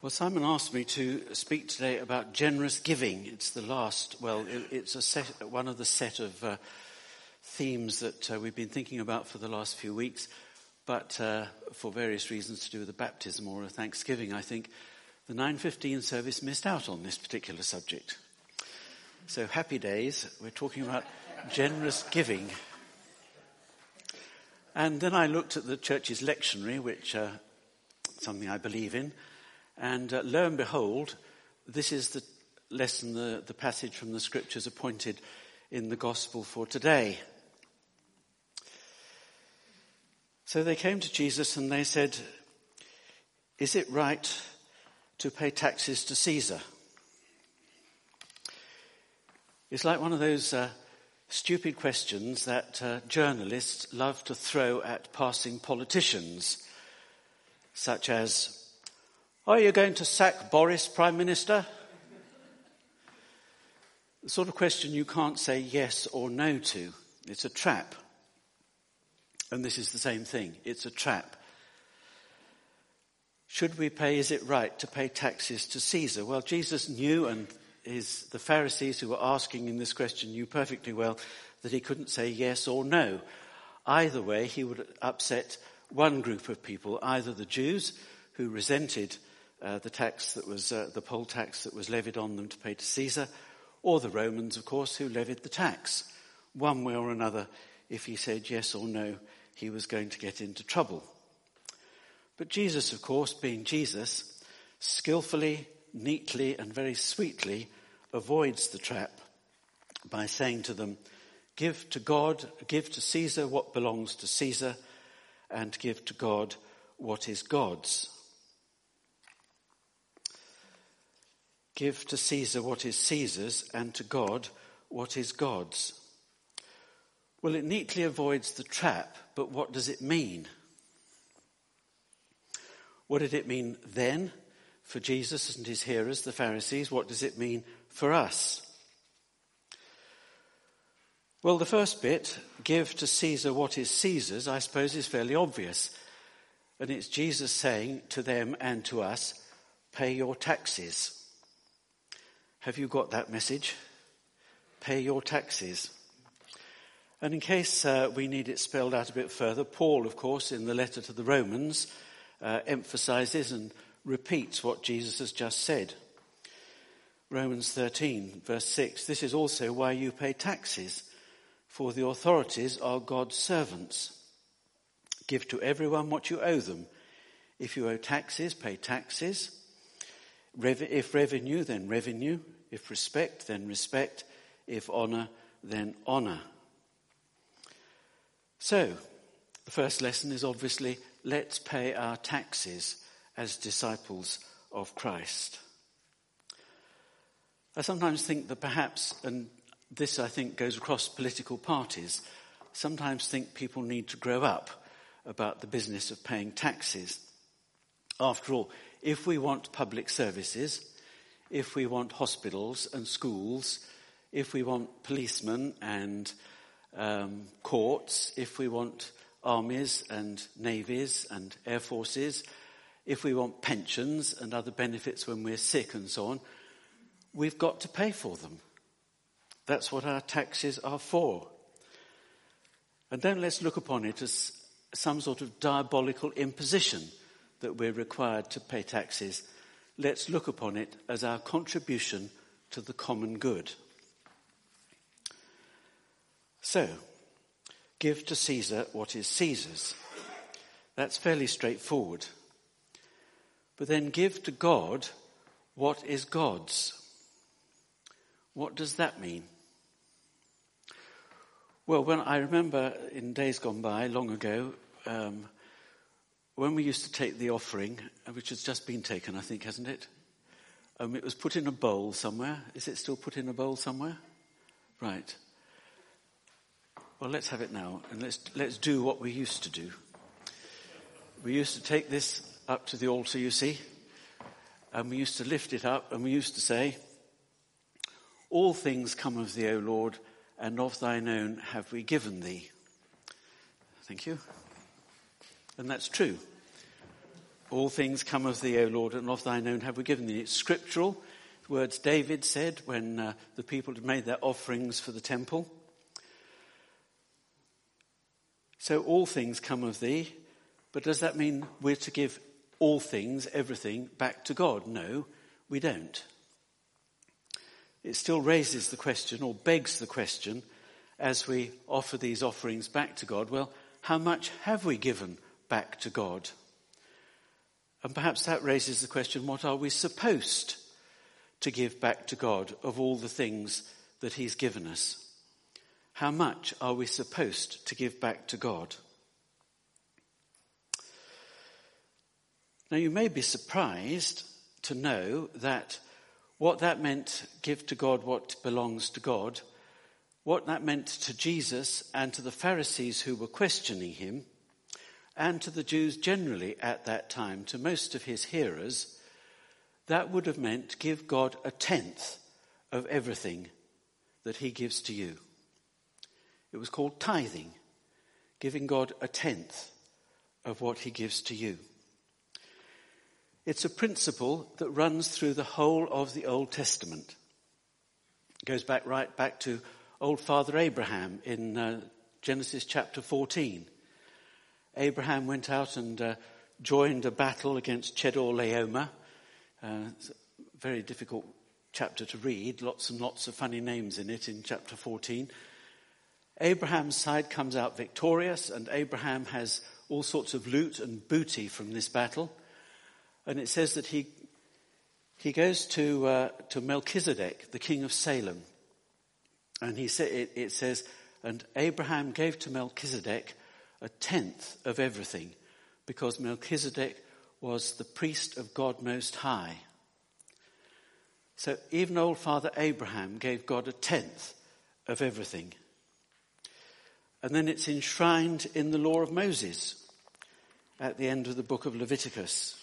Well, Simon asked me to speak today about generous giving. It's the last, it's one of the set of themes that we've been thinking about for the last few weeks, but for various reasons to do with the baptism or a Thanksgiving, I think the 9:15 service missed out on this particular subject. So happy days, we're talking about generous giving. And then I looked at the church's lectionary, which something I believe in, and lo and behold, this is the lesson, the passage from the scriptures appointed in the gospel for today. So they came to Jesus and they said, "Is it right to pay taxes to Caesar?" It's like one of those stupid questions that journalists love to throw at passing politicians, such as, "Are you going to sack Boris Prime Minister?" The sort of question you can't say yes or no to. It's a trap. And this is the same thing. It's a trap. Is it right to pay taxes to Caesar? Well, Jesus knew, and the Pharisees who were asking in this question knew perfectly well that he couldn't say yes or no. Either way, he would upset one group of people, either the Jews, who resented the tax that was the poll tax that was levied on them to pay to Caesar, or the Romans, of course, who levied the tax. One way or another, if he said yes or no, he was going to get into trouble. But Jesus, of course, being Jesus, skillfully, neatly, and very sweetly avoids the trap by saying to them, give to Caesar what belongs to Caesar, and give to God what is God's. Give to Caesar what is Caesar's, and to God what is God's. Well, it neatly avoids the trap, but what does it mean? What did it mean then for Jesus and his hearers, the Pharisees? What does it mean for us? Well, the first bit, give to Caesar what is Caesar's, I suppose is fairly obvious. And it's Jesus saying to them and to us, pay your taxes. Have you got that message? Pay your taxes. And in case we need it spelled out a bit further, Paul, of course, in the letter to the Romans, emphasizes and repeats what Jesus has just said. Romans 13, verse 6, this is also why you pay taxes, for the authorities are God's servants. Give to everyone what you owe them. If you owe taxes, pay taxes. If revenue, then revenue. If respect, then respect. If honor, then honor. So, the first lesson is obviously, let's pay our taxes as disciples of Christ. I sometimes think that perhaps, and this I think goes across political parties, sometimes think people need to grow up about the business of paying taxes. After all, if we want public services, if we want hospitals and schools, if we want policemen and courts, if we want armies and navies and air forces, if we want pensions and other benefits when we're sick and so on, we've got to pay for them. That's what our taxes are for. And don't let's look upon it as some sort of diabolical imposition that we're required to pay taxes. Let's look upon it as our contribution to the common good. So, give to Caesar what is Caesar's. That's fairly straightforward. But then give to God what is God's. What does that mean? Well, when I remember in days gone by, long ago, when we used to take the offering, which has just been taken, I think, hasn't it? It was put in a bowl somewhere. Is it still put in a bowl somewhere? Right. Well, let's have it now, and let's do what we used to do. We used to take this up to the altar, you see, and we used to lift it up, and we used to say, all things come of thee, O Lord, and of thine own have we given thee. Thank you. And that's true. All things come of thee, O Lord, and of thine own have we given thee. It's scriptural. Words David said when the people had made their offerings for the temple. So all things come of thee, but does that mean we're to give all things, everything, back to God? No, we don't. It still raises the question, or begs the question, as we offer these offerings back to God, well, how much have we given back to God? And perhaps that raises the question, what are we supposed to give back to God of all the things that he's given us? How much are we supposed to give back to God? Now, you may be surprised to know that what that meant, give to God what belongs to God, what that meant to Jesus and to the Pharisees who were questioning him, and to the Jews generally at that time, to most of his hearers, that would have meant give God 1/10 of everything that he gives to you. It was called tithing, giving God 1/10 of what he gives to you. It's a principle that runs through the whole of the Old Testament. It goes right back to old Father Abraham in Genesis chapter 14. Abraham went out and joined a battle against Chedorlaomer. It's a very difficult chapter to read, lots and lots of funny names in it in chapter 14. Abraham's side comes out victorious, and Abraham has all sorts of loot and booty from this battle. And it says that he goes to Melchizedek, the king of Salem. And it says, and Abraham gave to Melchizedek 1/10 of everything, because Melchizedek was the priest of God Most High. So even old Father Abraham gave God 1/10 of everything. And then it's enshrined in the law of Moses at the end of the book of Leviticus.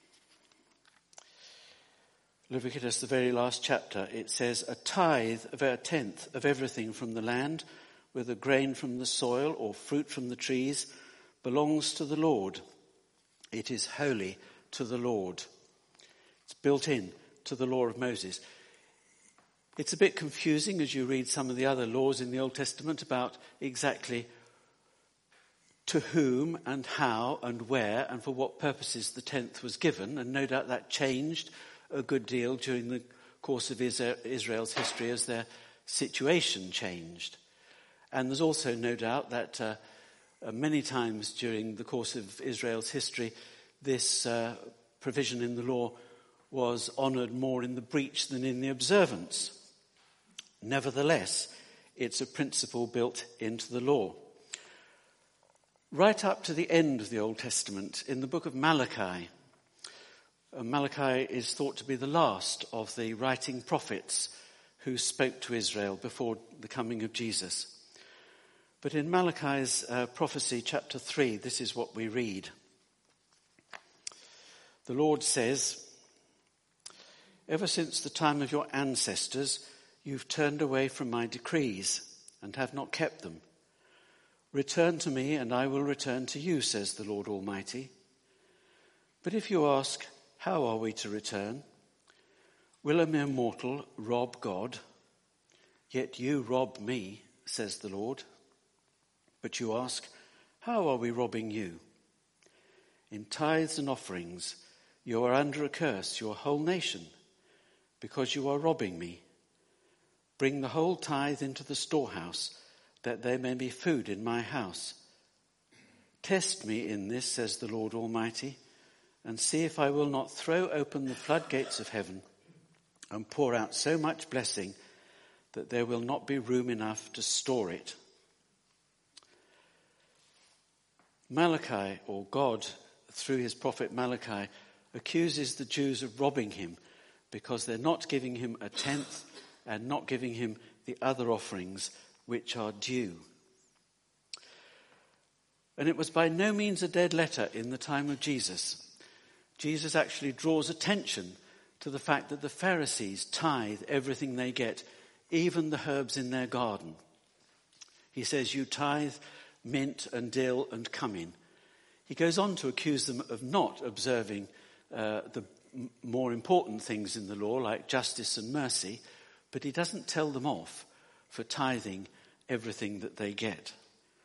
Leviticus, the very last chapter, it says, a tithe of 1/10 of everything from the land, whether grain from the soil or fruit from the trees, belongs to the Lord. It is holy to the Lord. It's built in to the law of Moses. It's a bit confusing as you read some of the other laws in the Old Testament about exactly to whom and how and where and for what purposes the 10th was given, and no doubt that changed a good deal during the course of Israel's history as their situation changed. And there's also no doubt that many times during the course of Israel's history, this provision in the law was honoured more in the breach than in the observance. Nevertheless, it's a principle built into the law. Right up to the end of the Old Testament, in the book of Malachi, Malachi is thought to be the last of the writing prophets who spoke to Israel before the coming of Jesus. But in Malachi's prophecy, chapter 3, this is what we read. The Lord says, ever since the time of your ancestors, you've turned away from my decrees and have not kept them. Return to me and I will return to you, says the Lord Almighty. But if you ask, how are we to return? Will a mere mortal rob God? Yet you rob me, says the Lord. But you ask, how are we robbing you? In tithes and offerings, you are under a curse, your whole nation, because you are robbing me. Bring the whole tithe into the storehouse, that there may be food in my house. Test me in this, says the Lord Almighty, and see if I will not throw open the floodgates of heaven and pour out so much blessing that there will not be room enough to store it. Malachi, or God, through his prophet Malachi, accuses the Jews of robbing him because they're not giving him 1/10 and not giving him the other offerings which are due. And it was by no means a dead letter in the time of Jesus. Jesus actually draws attention to the fact that the Pharisees tithe everything they get, even the herbs in their garden. He says, you tithe mint and dill and cumin. He goes on to accuse them of not observing the more important things in the law, like justice and mercy, but he doesn't tell them off for tithing everything that they get.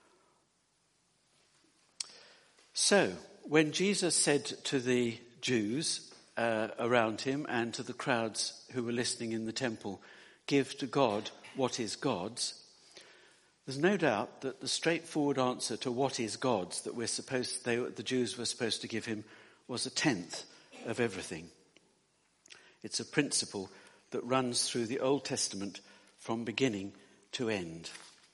So, when Jesus said to the Jews around him and to the crowds who were listening in the temple, "Give to God what is God's," there's no doubt that the straightforward answer to what is God's that the Jews were supposed to give him was a tenth of everything. It's a principle that runs through the Old Testament from beginning to end.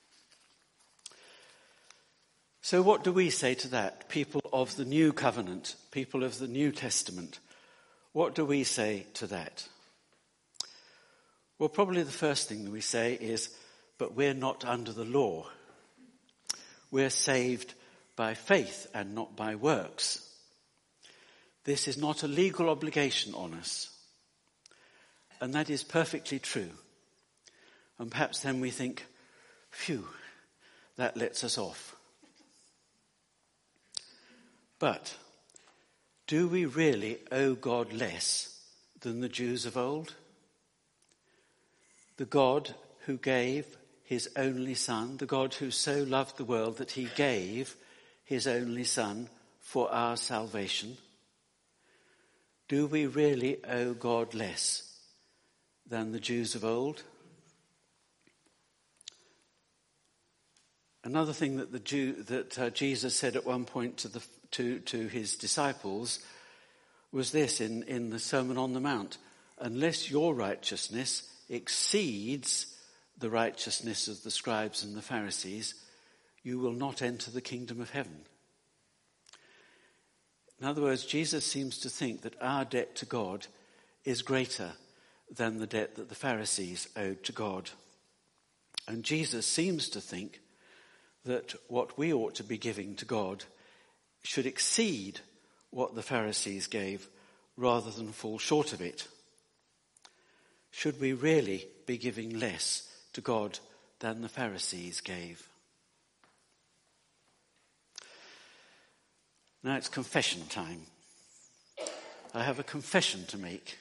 So what do we say to that? People of the New Covenant, people of the New Testament. What do we say to that? Well, probably the first thing that we say is, but we're not under the law. We're saved by faith and not by works. This is not a legal obligation on us. And that is perfectly true. And perhaps then we think, phew, that lets us off. But do we really owe God less than the Jews of old? The God who gave his only Son, the God who so loved the world that he gave his only Son for our salvation. Do we really owe God less than the Jews of old? Another thing that Jesus said at one point to his disciples was this in the Sermon on the Mount: unless your righteousness exceeds the righteousness of the scribes and the Pharisees, you will not enter the kingdom of heaven. In other words, Jesus seems to think that our debt to God is greater than the debt that the Pharisees owed to God. And Jesus seems to think that what we ought to be giving to God should exceed what the Pharisees gave rather than fall short of it. Should we really be giving less to God than the Pharisees gave? Now it's confession time. I have a confession to make.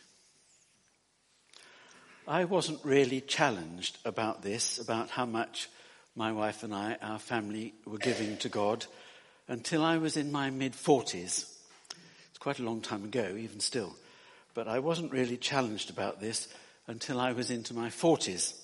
I wasn't really challenged about this, about how much my wife and I, our family, were giving to God until I was in my mid-40s. It's quite a long time ago, even still. But I wasn't really challenged about this until I was into my 40s.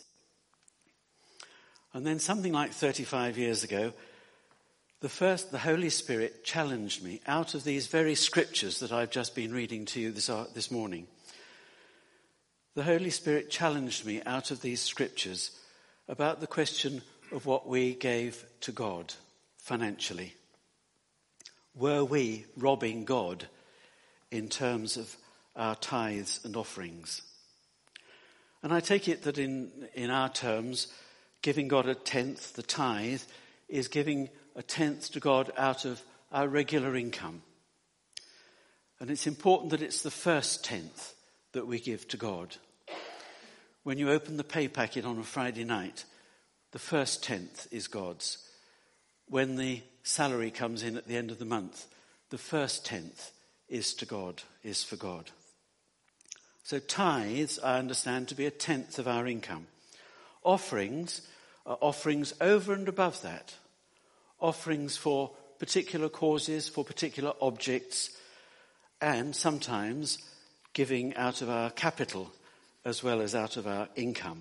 And then something like 35 years ago, the Holy Spirit challenged me out of these very scriptures that I've just been reading to you this morning. The Holy Spirit challenged me out of these scriptures about the question of what we gave to God financially. Were we robbing God in terms of our tithes and offerings? And I take it that in our terms, giving God a tenth, the tithe, is giving a tenth to God out of our regular income. And it's important that it's the first tenth that we give to God. When you open the pay packet on a Friday night, the first tenth is God's. When the salary comes in at the end of the month, the first tenth is to God, is for God. So tithes, I understand to be a tenth of our income. Offerings are offerings over and above that. Offerings for particular causes, for particular objects, and sometimes giving out of our capital as well as out of our income.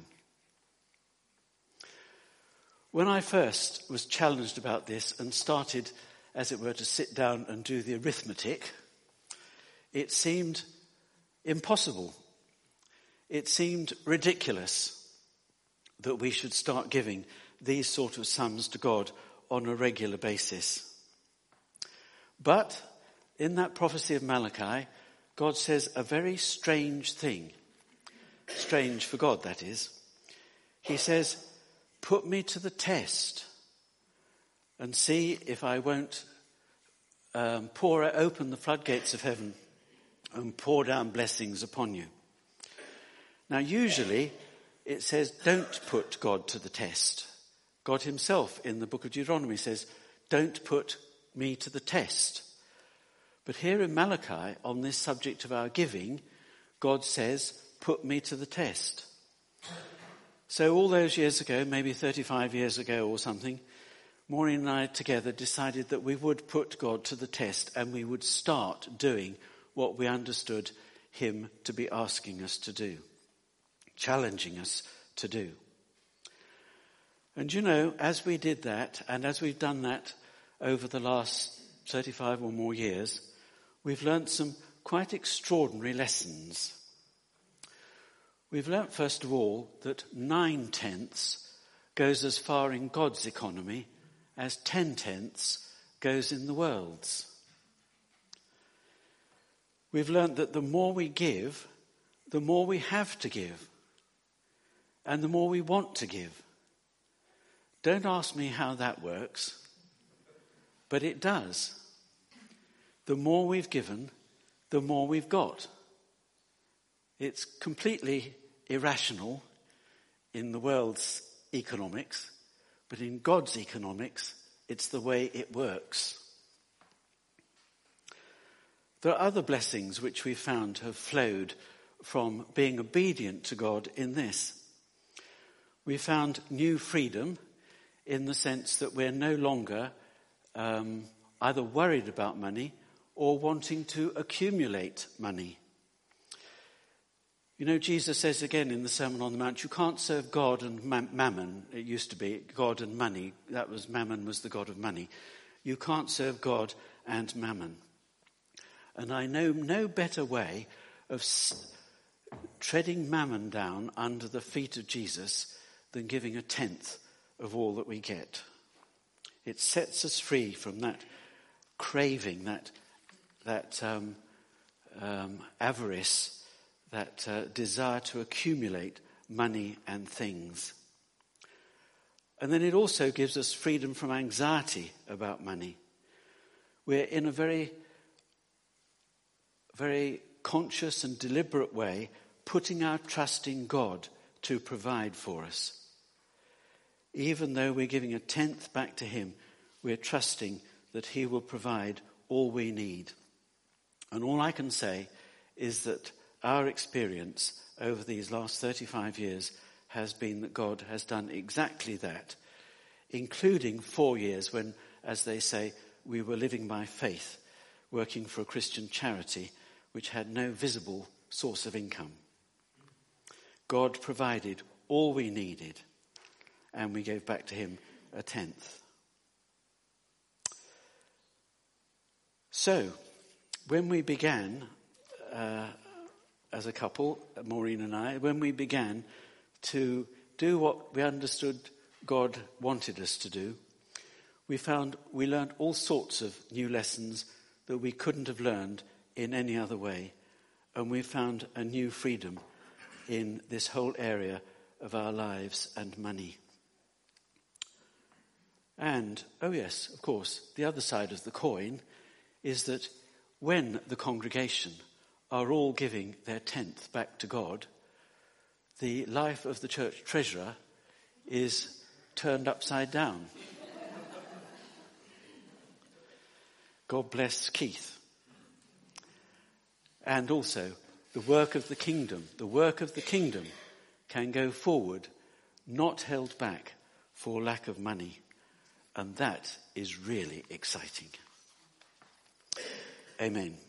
When I first was challenged about this and started, as it were, to sit down and do the arithmetic, it seemed impossible. It seemed ridiculous that we should start giving these sort of sums to God on a regular basis. But in that prophecy of Malachi, God says a very strange thing. Strange for God, that is. He says, put me to the test and see if I won't open the floodgates of heaven and pour down blessings upon you. Now, usually it says, don't put God to the test. God himself in the book of Deuteronomy says, don't put me to the test. But here in Malachi, on this subject of our giving, God says, put me to the test. So all those years ago, maybe 35 years ago or something, Maureen and I together decided that we would put God to the test and we would start doing what we understood him to be asking us to do, challenging us to do. And you know, as we did that, and as we've done that over the last 35 or more years, we've learnt some quite extraordinary lessons. We've learnt, first of all, that 9/10 goes as far in God's economy as 10/10 goes in the world's. We've learnt that the more we give, the more we have to give, and the more we want to give. Don't ask me how that works, but it does. The more we've given, the more we've got. It's completely irrational in the world's economics, but in God's economics, it's the way it works. There are other blessings which we found have flowed from being obedient to God in this. We found new freedom in the sense that we're no longer either worried about money or wanting to accumulate money. You know, Jesus says again in the Sermon on the Mount, you can't serve God and mammon. It used to be God and money. Mammon was the god of money. You can't serve God and mammon. And I know no better way of treading mammon down under the feet of Jesus than giving 1/10 of all that we get. It sets us free from that craving, that avarice, that desire to accumulate money and things. And then it also gives us freedom from anxiety about money. We're in a very, very conscious and deliberate way putting our trust in God to provide for us. Even though we're giving 1/10 back to him, we're trusting that he will provide all we need. And all I can say is that our experience over these last 35 years has been that God has done exactly that, including 4 years when, as they say, we were living by faith, working for a Christian charity which had no visible source of income. God provided all we needed, and we gave back to him 1/10. So, when we began, as a couple, Maureen and I, when we began to do what we understood God wanted us to do, we learned all sorts of new lessons that we couldn't have learned in any other way. And we found a new freedom in this whole area of our lives and money. And, oh yes, of course, the other side of the coin is that when the congregation are all giving their 1/10 back to God, the life of the church treasurer is turned upside down. God bless Keith. And also, the work of the kingdom can go forward, not held back for lack of money. And that is really exciting. Amen.